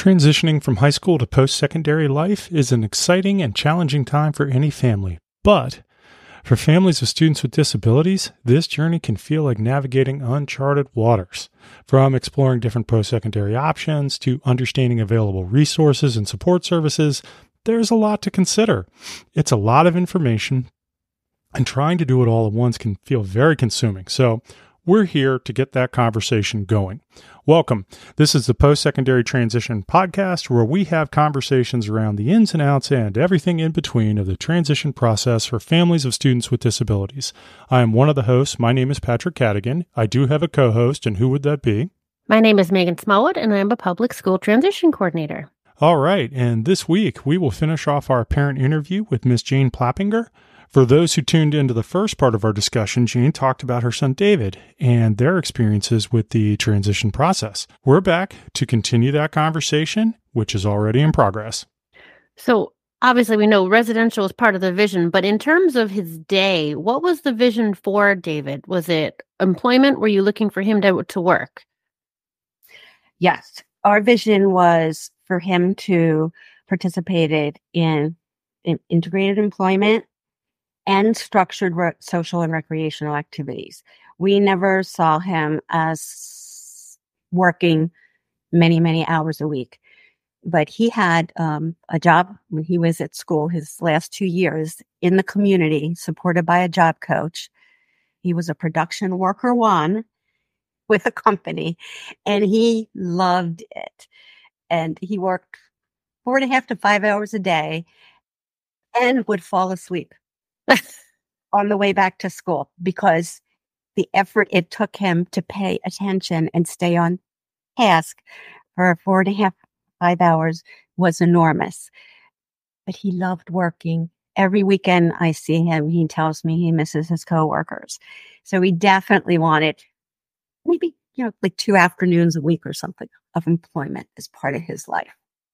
Transitioning from high school to post-secondary life is an exciting and challenging time for any family. But for families of students with disabilities, this journey can feel like navigating uncharted waters. From exploring different post-secondary options to understanding available resources and support services, there's a lot to consider. It's a lot of information, and trying to do it all at once can feel very consuming. So we're here to get that conversation going. Welcome. This is the Post-Secondary Transition Podcast, where we have conversations around the ins and outs and everything in between of the transition process for families of students with disabilities. I am one of the hosts. My name is Patrick Cadigan. I do have a co-host, and who would that be? My name is Megan Smallwood, and I'm a public school transition coordinator. All right, and this week we will finish off our parent interview with Miss Jane Plappinger. For those who tuned into the first part of our discussion, Jane talked about her son David and their experiences with the transition process. We're back to continue that conversation, which is already in progress. So obviously we know residential is part of the vision, but in terms of his day, what was the vision for David? Was it employment? Were you looking for him to work? Yes. Our vision was for him to participate in integrated employment and structured social and recreational activities. We never saw him as working many, many hours a week. But he had a job when he was at school his last 2 years in the community, supported by a job coach. He was a production worker one with a company, and he loved it. And he worked 4.5 to 5 hours a day and would fall asleep on the way back to school because the effort it took him to pay attention and stay on task for 4.5, 5 hours was enormous. But he loved working. Every weekend I see him, he tells me he misses his coworkers. So he definitely wanted maybe, like 2 afternoons a week or something of employment as part of his life.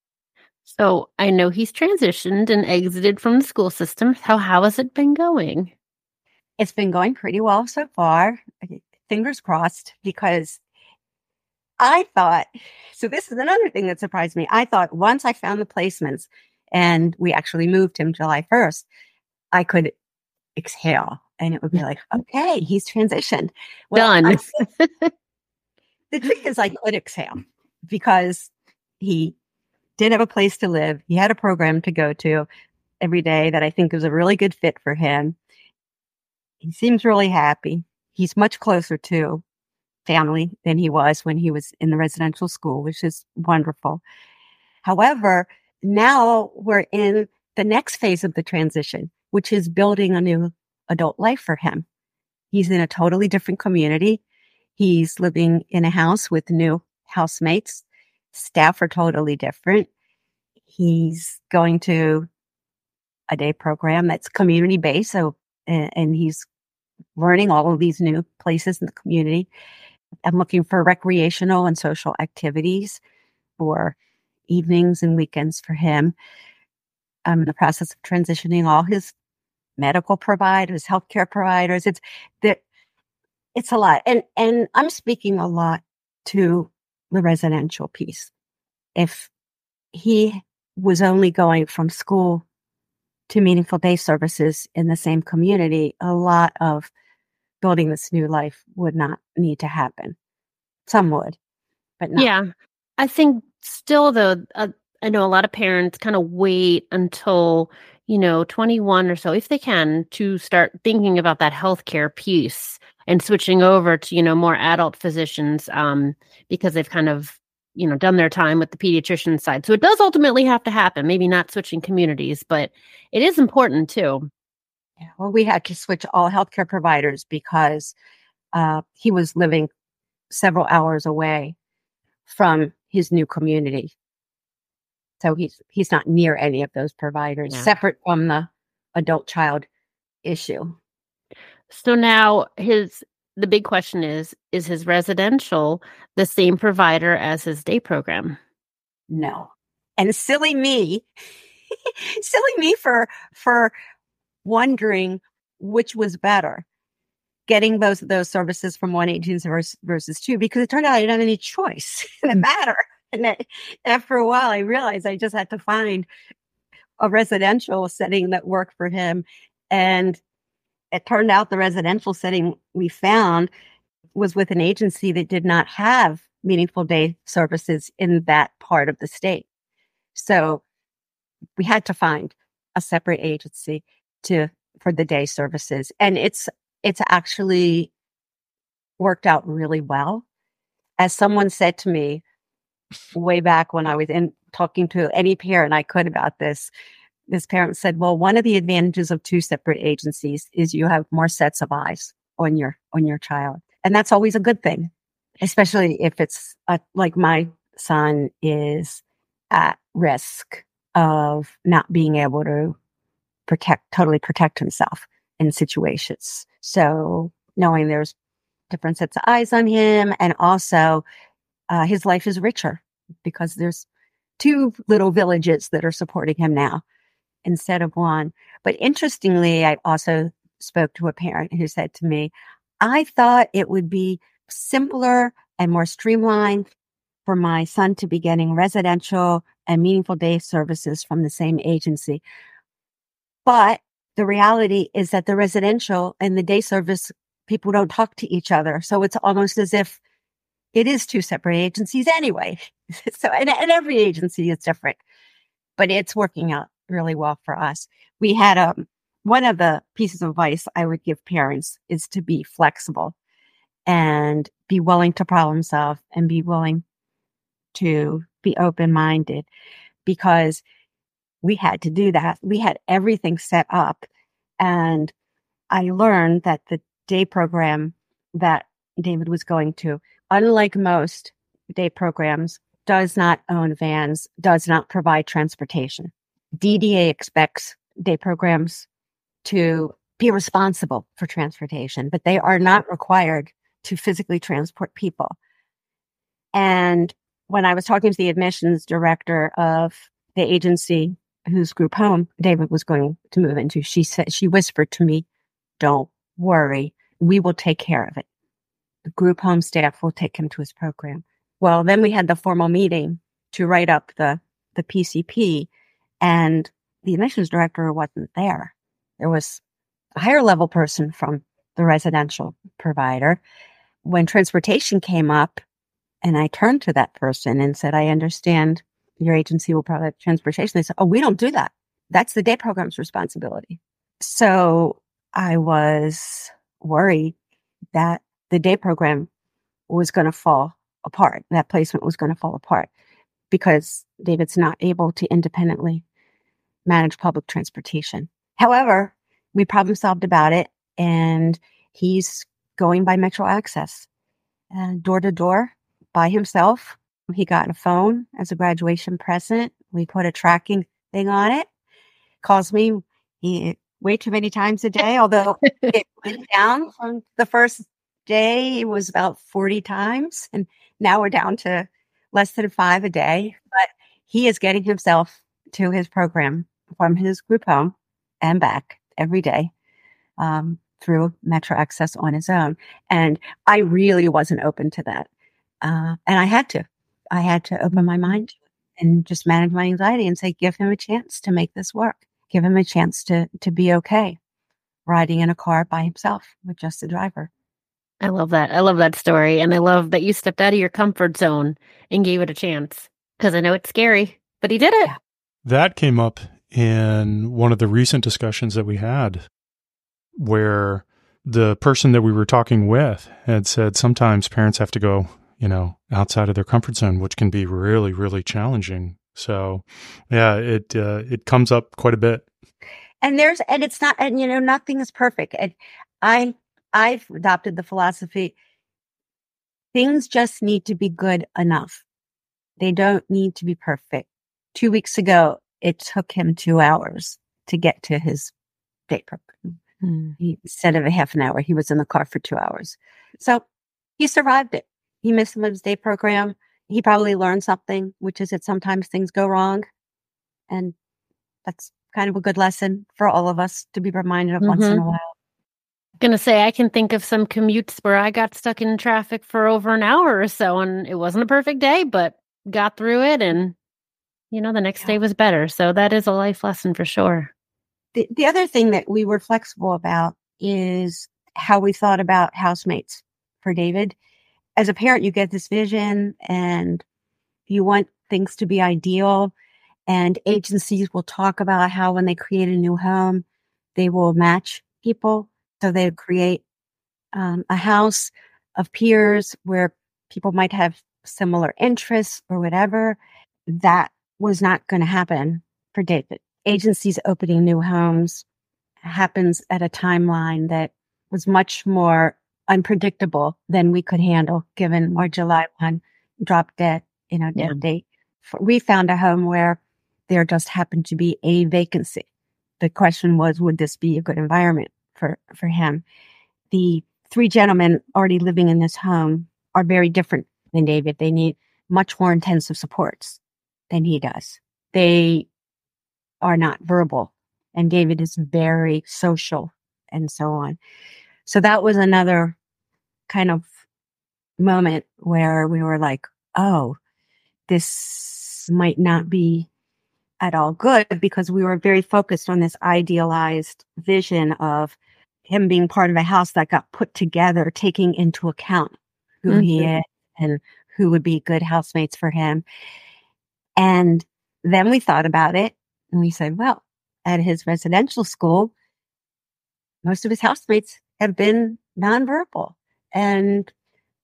So I know he's transitioned and exited from the school system. How has it been going? It's been going pretty well so far. Fingers crossed, because I thought, so this is another thing that surprised me. I thought once I found the placements and we actually moved him July 1st, I could exhale and it would be like, okay, he's transitioned. Well, done. The trick is I could exhale because he did have a place to live. He had a program to go to every day that I think was a really good fit for him. He seems really happy. He's much closer to family than he was when he was in the residential school, which is wonderful. However, now we're in the next phase of the transition, which is building a new adult life for him. He's in a totally different community. He's living in a house with new housemates. Staff are totally different. He's going to a day program that's community-based, so and he's learning all of these new places in the community. I'm looking for recreational and social activities for evenings and weekends for him. I'm in the process of transitioning all his medical providers, healthcare providers. It's a lot. And I'm speaking a lot to the residential piece. If he was only going from school to meaningful day services in the same community, a lot of building this new life would not need to happen. Some would, but not. Yeah. I think still, though, I know a lot of parents kind of wait until, 21 or so, if they can, to start thinking about that healthcare piece and switching over to, more adult physicians because they've kind of, done their time with the pediatrician side. So it does ultimately have to happen, maybe not switching communities, but it is important too. Yeah, well, we had to switch all healthcare providers because he was living several hours away from his new community. So he's not near any of those providers, separate from the adult child issue. So now the big question is his residential the same provider as his day program? No. And silly me for wondering which was better, getting those services from one agency versus two, because it turned out I didn't have any choice in the matter. And after a while, I realized I just had to find a residential setting that worked for him. And it turned out the residential setting we found was with an agency that did not have meaningful day services in that part of the state. So we had to find a separate agency for the day services. And it's actually worked out really well. As someone said to me way back when I was talking to any parent I could about this parent said, well, one of the advantages of two separate agencies is you have more sets of eyes on your child. And that's always a good thing, especially if it's like my son is at risk of not being able to totally protect himself in situations. So knowing there's different sets of eyes on him, and also his life is richer because there's two little villages that are supporting him now instead of one. But interestingly, I also spoke to a parent who said to me, I thought it would be simpler and more streamlined for my son to be getting residential and meaningful day services from the same agency. But the reality is that the residential and the day service people don't talk to each other. So it's almost as if it is two separate agencies anyway. So, and every agency is different, but it's working out really well for us. We had one of the pieces of advice I would give parents is to be flexible and be willing to problem solve and be willing to be open-minded, because we had to do that. We had everything set up, and I learned that the day program that David was going to, unlike most day programs, does not own vans, does not provide transportation. DDA expects day programs to be responsible for transportation, but they are not required to physically transport people. And when I was talking to the admissions director of the agency whose group home David was going to move into, she whispered to me, don't worry, we will take care of it. The group home staff will take him to his program. Well, then we had the formal meeting to write up the PCP, and the admissions director wasn't there. There was a higher level person from the residential provider. When transportation came up, and I turned to that person and said, I understand your agency will provide transportation. They said, oh, we don't do that. That's the day program's responsibility. So I was worried that the day program was going to fall apart. That placement was going to fall apart because David's not able to independently manage public transportation. However, we problem solved about it, and he's going by Metro Access, door to door by himself. He got a phone as a graduation present. We put a tracking thing on it. Calls me way too many times a day, although it went down from the first day. It was about 40 times, and now we're down to less than 5 a day. But he is getting himself to his program from his group home and back every day through Metro Access on his own. And I really wasn't open to that. And I had to open my mind and just manage my anxiety and say, give him a chance to make this work. Give him a chance to be okay riding in a car by himself with just a driver. I love that. I love that story. And I love that you stepped out of your comfort zone and gave it a chance, because I know it's scary, but he did it. Yeah. That came up in one of the recent discussions that we had, where the person that we were talking with had said sometimes parents have to go, outside of their comfort zone, which can be really, really challenging. So yeah, it comes up quite a bit. And it's not, and nothing is perfect. And I've adopted the philosophy, things just need to be good enough. They don't need to be perfect. 2 weeks ago, it took him 2 hours to get to his day program. Instead of a half an hour, he was in the car for 2 hours. So he survived it. He missed some of his day program. He probably learned something, which is that sometimes things go wrong. And that's kind of a good lesson for all of us to be reminded of once in a while. Going to say, I can think of some commutes where I got stuck in traffic for over an hour or so, and it wasn't a perfect day, but got through it, and the next day was better. So that is a life lesson for sure. The other thing that we were flexible about is how we thought about housemates for David. As a parent, you get this vision and you want things to be ideal. And agencies will talk about how when they create a new home, they will match people. So they create a house of peers where people might have similar interests or whatever. That was not going to happen for David. Agencies opening new homes happens at a timeline that was much more unpredictable than we could handle, given our July 1 drop dead, dead date. We found a home where there just happened to be a vacancy. The question was, would this be a good environment for him? The 3 gentlemen already living in this home are very different than David. They need much more intensive supports than he does. They are not verbal, and David is very social and so on. So that was another kind of moment where we were like, oh, this might not be at all good, because we were very focused on this idealized vision of him being part of a house that got put together, taking into account who he is and who would be good housemates for him. And then we thought about it and we said, well, at his residential school, most of his housemates have been nonverbal and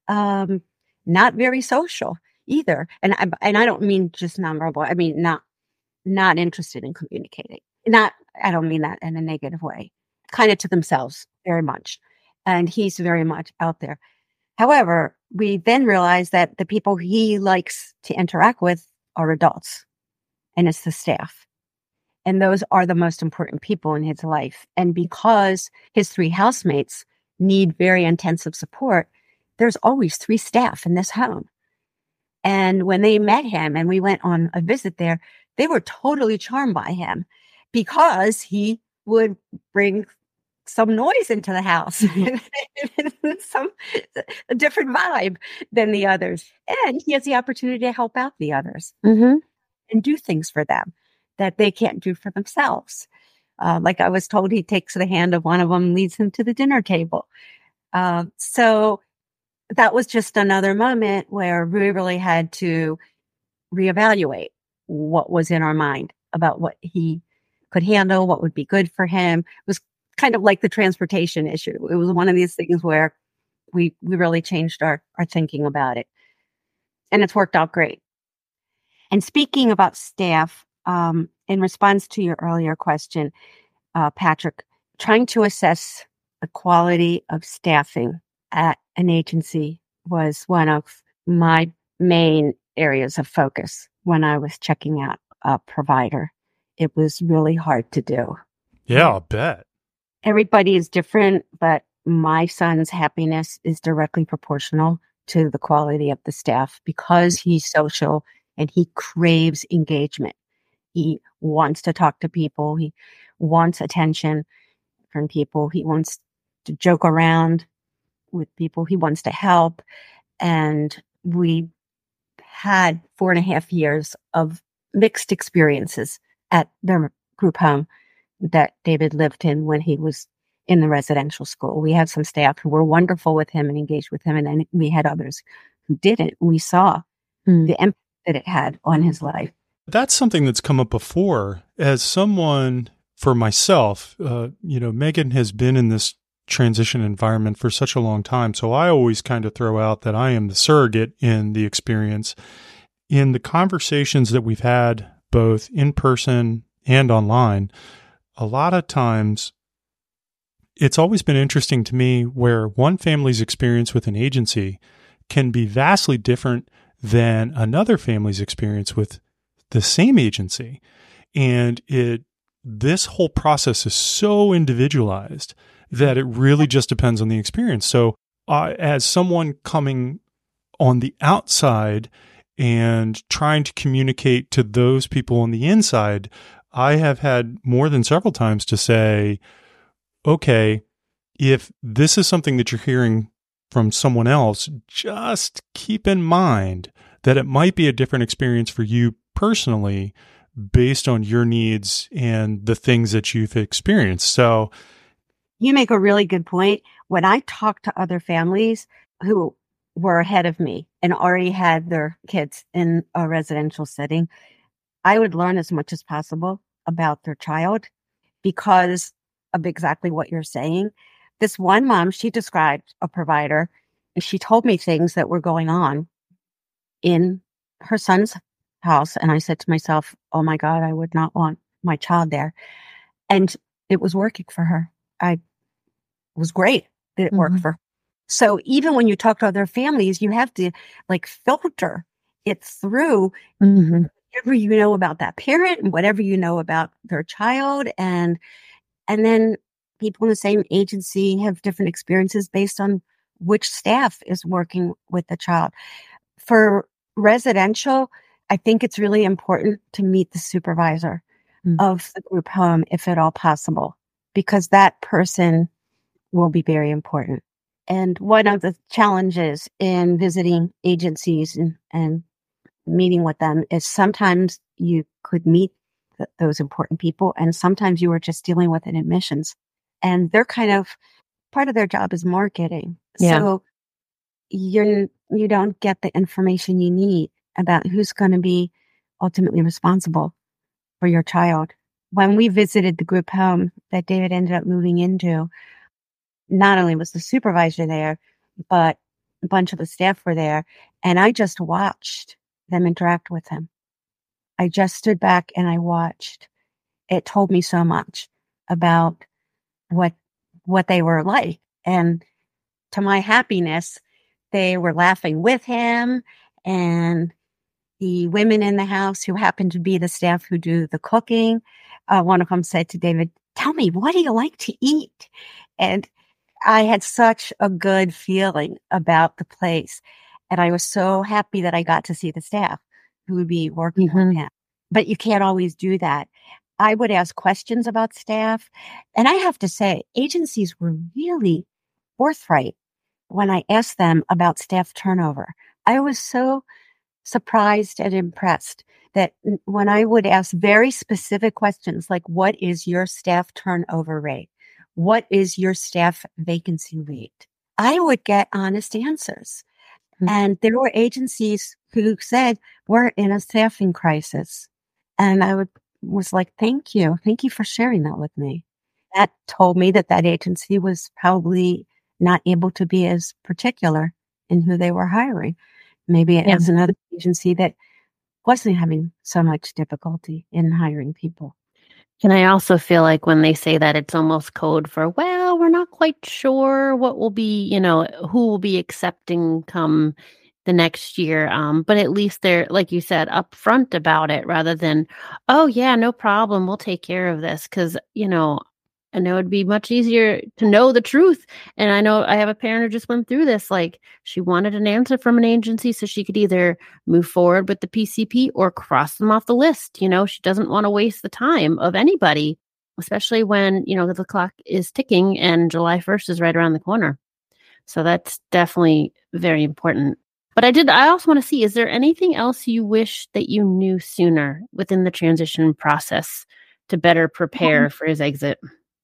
not very social either. And I don't mean just nonverbal. I mean not interested in communicating. I don't mean that in a negative way. Kind of to themselves very much. And he's very much out there. However, we then realized that the people he likes to interact with are adults, and it's the staff. And those are the most important people in his life. And because his 3 housemates need very intensive support, there's always 3 staff in this home. And when they met him and we went on a visit there, they were totally charmed by him because he would bring some noise into the house, a different vibe than the others. And he has the opportunity to help out the others and do things for them that they can't do for themselves. Like I was told, he takes the hand of one of them, leads him to the dinner table. So that was just another moment where we really had to reevaluate what was in our mind about what he could handle, what would be good for him. It was kind of like the transportation issue. It was one of these things where we really changed our thinking about it. And it's worked out great. And speaking about staff, in response to your earlier question, Patrick, trying to assess the quality of staffing at an agency was one of my main areas of focus when I was checking out a provider. It was really hard to do. Yeah, I'll bet. Everybody is different, but my son's happiness is directly proportional to the quality of the staff because he's social and he craves engagement. He wants to talk to people. He wants attention from people. He wants to joke around with people. He wants to help. And we had 4.5 years of mixed experiences at the group home that David lived in when he was in the residential school. We had some staff who were wonderful with him and engaged with him. And then we had others who didn't. We saw the impact that it had on his life. That's something that's come up before. As someone, for myself, Megan has been in this transition environment for such a long time. So I always kind of throw out that I am the surrogate in the experience. In the conversations that we've had, both in person and online, a lot of times it's always been interesting to me where one family's experience with an agency can be vastly different than another family's experience with the same agency. And this whole process is so individualized that it really just depends on the experience. So as someone coming on the outside and trying to communicate to those people on the inside, I have had more than several times to say, okay, if this is something that you're hearing from someone else, just keep in mind that it might be a different experience for you personally based on your needs and the things that you've experienced. So you make a really good point. When I talk to other families who were ahead of me and already had their kids in a residential setting, I would learn as much as possible about their child because of exactly what you're saying. This one mom, she described a provider, and she told me things that were going on in her son's house. And I said to myself, oh my God, I would not want my child there. And it was working for her. It was great that it worked for her. So even when you talk to other families, you have to filter it through whatever you know about that parent and whatever you know about their child. And then people in the same agency have different experiences based on which staff is working with the child. For residential, I think it's really important to meet the supervisor of the group home, if at all possible, because that person will be very important. And one of the challenges in visiting agencies and meeting with them is sometimes you could meet those important people, and sometimes you were just dealing with an admissions. And they're kind of, part of their job is marketing. Yeah. So you don't get the information you need about who's going to be ultimately responsible for your child. When we visited the group home that David ended up moving into, not only was the supervisor there, but a bunch of the staff were there. And I just watched them interact with him. I just stood back and I watched. It told me so much about what they were like. And to my happiness, they were laughing with him. And the women in the house who happened to be the staff who do the cooking, one of them said to David, tell me, what do you like to eat? And I had such a good feeling about the place. And I was so happy that I got to see the staff who would be working with him. But you can't always do that. I would ask questions about staff. And I have to say, agencies were really forthright when I asked them about staff turnover. I was so surprised and impressed that when I would ask very specific questions, like, what is your staff turnover rate? What is your staff vacancy rate? I would get honest answers. And there were agencies who said, we're in a staffing crisis. And I was like, thank you. Thank you for sharing that with me. That told me that agency was probably not able to be as particular in who they were hiring. Maybe it was another agency that wasn't having so much difficulty in hiring people. And I also feel like when they say that, it's almost code for, well, we're not quite sure what will be, who will be accepting come the next year. But at least they're, like you said, upfront about it rather than, oh, yeah, no problem. We'll take care of this. Because, I know it'd be much easier to know the truth. And I know I have a parent who just went through this. Like, she wanted an answer from an agency so she could either move forward with the PCP or cross them off the list. She doesn't want to waste the time of anybody, especially when, the clock is ticking and July 1st is right around the corner. So that's definitely very important. But I also want to see, is there anything else you wish that you knew sooner within the transition process to better prepare for his exit?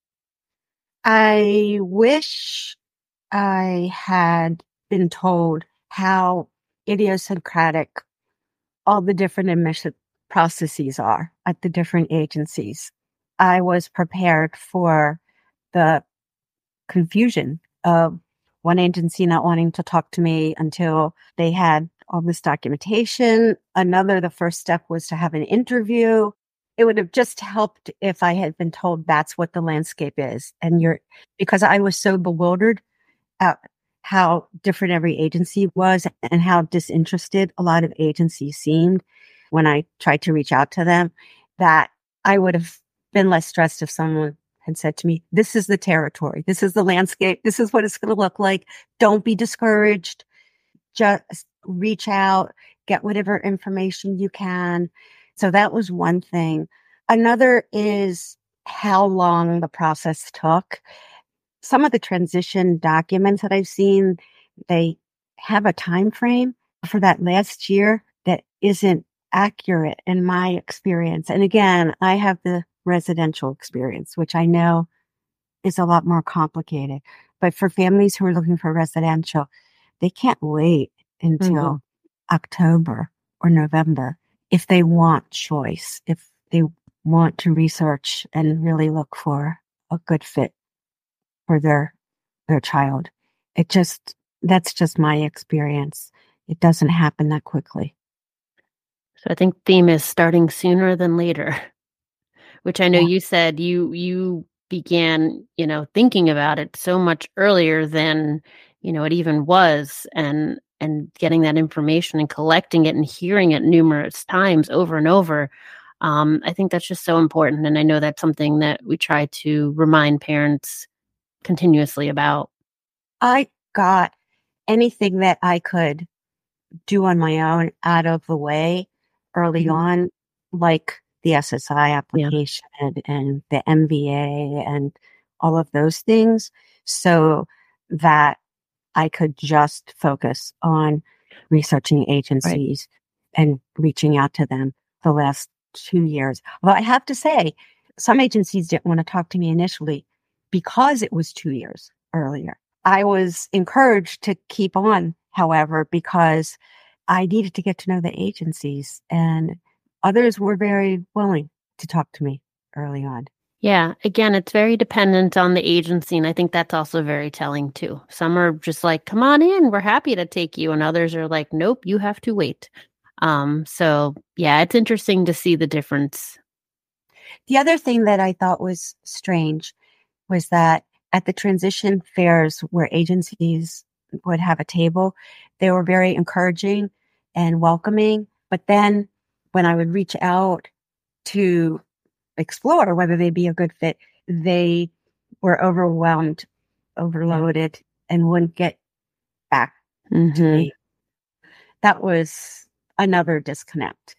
I wish I had been told how idiosyncratic all the different admission processes are at the different agencies. I was prepared for the confusion of one agency not wanting to talk to me until they had all this documentation. Another, the first step was to have an interview. It would have just helped if I had been told that's what the landscape is. Because I was so bewildered at how different every agency was and how disinterested a lot of agencies seemed when I tried to reach out to them, that I would have been less stressed if someone had said to me, this is the territory, this is the landscape, this is what it's going to look like. Don't be discouraged. Just reach out, get whatever information you can. So that was one thing. Another is how long the process took. Some of the transition documents that I've seen, they have a time frame for that last year isn't accurate in my experience. And again, I have the residential experience, which I know is a lot more complicated. But for families who are looking for residential, they can't wait until October or November if they want choice, if they want to research and really look for a good fit for their child. That's just my experience. It doesn't happen that quickly. So I think theme is starting sooner than later, which I know you said you began, thinking about it so much earlier than, it even was, and getting that information and collecting it and hearing it numerous times over and over. I think that's just so important. And I know that's something that we try to remind parents continuously about. I got anything that I could do on my own out of the way early on, like the SSI application and the MVA and all of those things, so that I could just focus on researching agencies and reaching out to them the last 2 years. Well, I have to say, some agencies didn't want to talk to me initially because it was 2 years earlier. I was encouraged to keep on, however, because I needed to get to know the agencies, and others were very willing to talk to me early on. Yeah. Again, it's very dependent on the agency. And I think that's also very telling too. Some are just like, come on in, we're happy to take you. And others are like, nope, you have to wait. So yeah, it's interesting to see the difference. The other thing that I thought was strange was that at the transition fairs where agencies would have a table, they were very encouraging and welcoming. But then when I would reach out to explore whether they'd be a good fit, they were overwhelmed, overloaded, and wouldn't get back to me. That was another disconnect.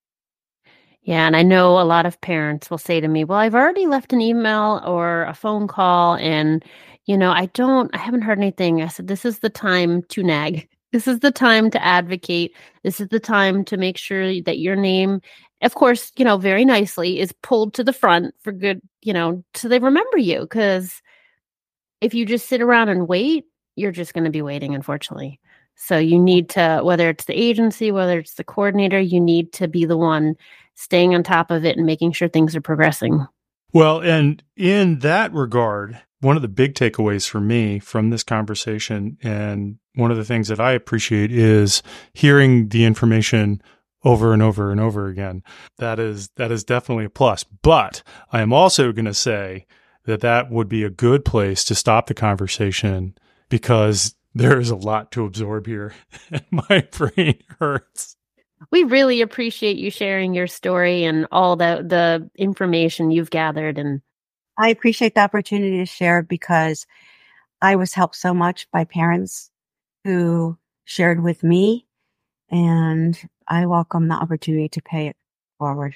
Yeah. And I know a lot of parents will say to me, well, I've already left an email or a phone call and, I haven't heard anything. I said, this is the time to nag. This is the time to advocate. This is the time to make sure that your name, of course, very nicely is pulled to the front for good, so they remember you. Because if you just sit around and wait, you're just going to be waiting, unfortunately. So you need to, whether it's the agency, whether it's the coordinator, you need to be the one staying on top of it and making sure things are progressing. Well, and in that regard, one of the big takeaways for me from this conversation, and one of the things that I appreciate, is hearing the information over and over and over again. That is definitely a plus. But I am also going to say that would be a good place to stop the conversation, because there is a lot to absorb here and my brain hurts. We really appreciate you sharing your story and all the information you've gathered. And I appreciate the opportunity to share, because I was helped so much by parents who shared with me, and I welcome the opportunity to pay it forward.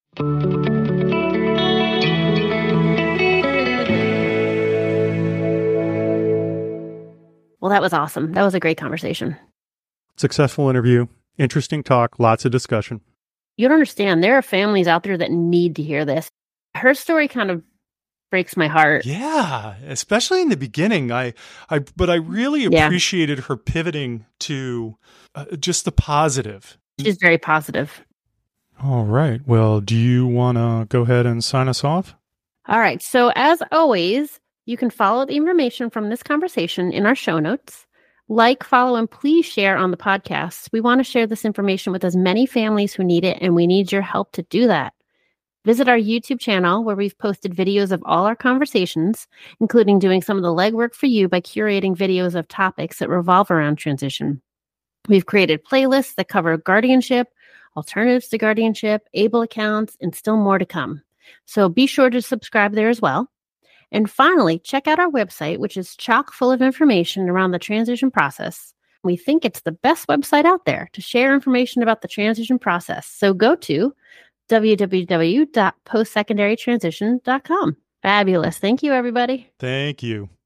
Well, that was awesome. That was a great conversation. Successful interview. Interesting talk. Lots of discussion. You don't understand. There are families out there that need to hear this. Her story kind of breaks my heart. Yeah, especially in the beginning. But I really appreciated her pivoting to just the positive. She's very positive. All right. Well, do you want to go ahead and sign us off? All right. So as always, you can follow the information from this conversation in our show notes. Like, follow, and please share on the podcast. We want to share this information with as many families who need it, and we need your help to do that. Visit our YouTube channel, where we've posted videos of all our conversations, including doing some of the legwork for you by curating videos of topics that revolve around transition. We've created playlists that cover guardianship, alternatives to guardianship, ABLE accounts, and still more to come. So be sure to subscribe there as well. And finally, check out our website, which is chock full of information around the transition process. We think it's the best website out there to share information about the transition process. So go to www.postsecondarytransition.com. Fabulous. Thank you, everybody. Thank you.